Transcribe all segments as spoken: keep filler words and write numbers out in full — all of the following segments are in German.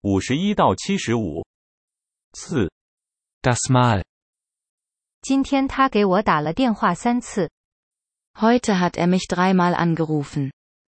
五十一到七十五次。 Das Mal. 今天他给我打了电话三次。 Heute hat er mich dreimal angerufen.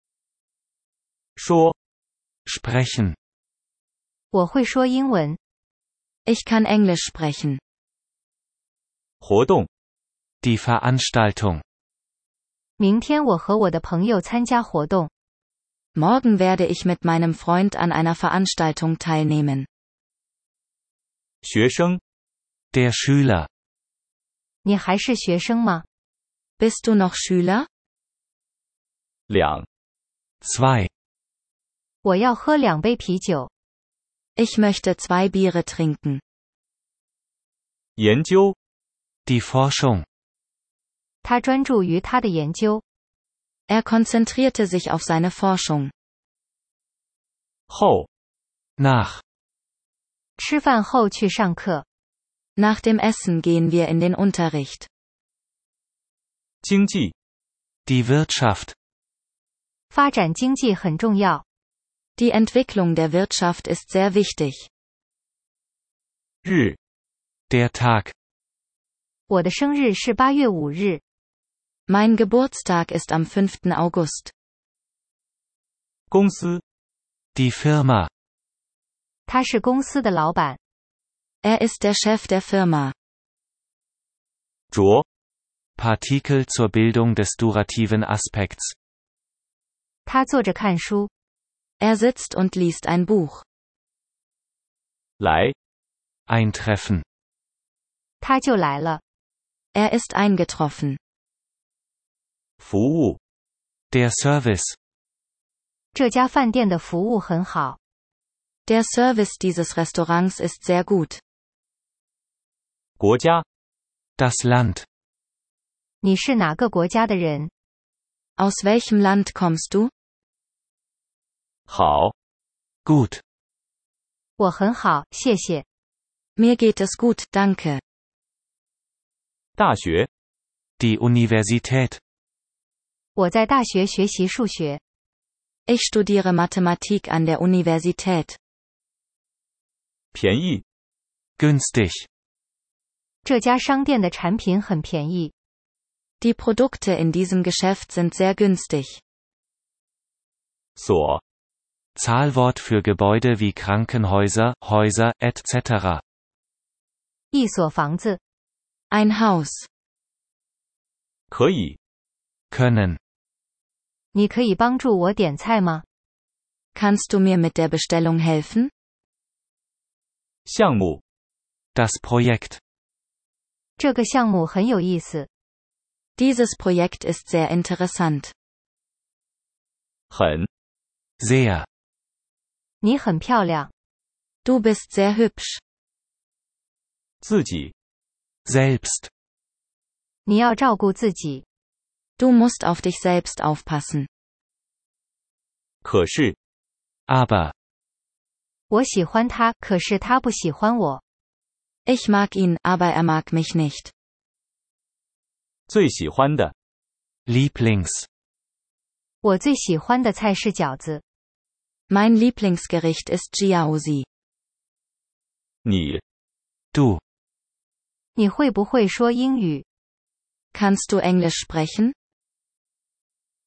说 Sprechen. 我会说英文。 Ich kann Englisch sprechen. 活动 Die Veranstaltung. 明天我和我的朋友参加活动。 Morgen werde ich mit meinem Freund an einer Veranstaltung teilnehmen. 学生 Der Schüler. 你还是学生吗？ Bist du noch Schüler? 两 Zwei. 我要喝两杯啤酒。 Ich möchte zwei Biere trinken. 研究 Die Forschung. 他专注于他的研究。 Er konzentrierte sich auf seine Forschung. 后 Nach. 吃饭后去上课。 Nach dem Essen gehen wir in den Unterricht. 经济 Die Wirtschaft. 发展经济很重要。 Die Entwicklung der Wirtschaft ist sehr wichtig. 日 Der Tag. 我的生日是八月五日。 Mein Geburtstag ist am fünften August. 公司 Die Firma. 他是公司的老板。 Er ist der Chef der Firma. 着 Partikel zur Bildung des durativen Aspekts. 他坐着看书。 Er sitzt und liest ein Buch. 来 Eintreffen. 他就来了。 Er ist eingetroffen. 服务 Der Service. 这家饭店的服务很好。 Der Service dieses Restaurants ist sehr gut. 国家 Das Land. 你是哪个国家的人？ Aus welchem Land kommst du? 好 Gut. 我很好，谢谢。 Mir geht es gut, danke. 大学 Die Universität. 我在大学学习数学。 Ich studiere Mathematik an der Universität. 便宜 Günstig. 这家商店的产品很便宜。 Die Produkte in diesem Geschäft sind sehr günstig. 所 Zahlwort für Gebäude wie Krankenhäuser, Häuser, et cetera. 一所房子。 Ein Haus. 可以 Können. 你可以帮助我点菜吗？ Kannst du mir mit der Bestellung helfen? 项目 Das Projekt. 这个项目很有意思。 Dieses Projekt ist sehr interessant. 很 Sehr. 你很漂亮。 Du bist sehr hübsch. 自己 Selbst. 你要照顾自己。 Du musst auf dich selbst aufpassen. 可是 Aber. 我喜欢他，可是他不喜欢我。 Ich mag ihn, aber er mag mich nicht. 最喜欢的 Lieblings. 我最喜欢的菜是饺子。 Mein Lieblingsgericht ist Jiaozi. 你 Du. 你会不会说英语？ Kannst du Englisch sprechen?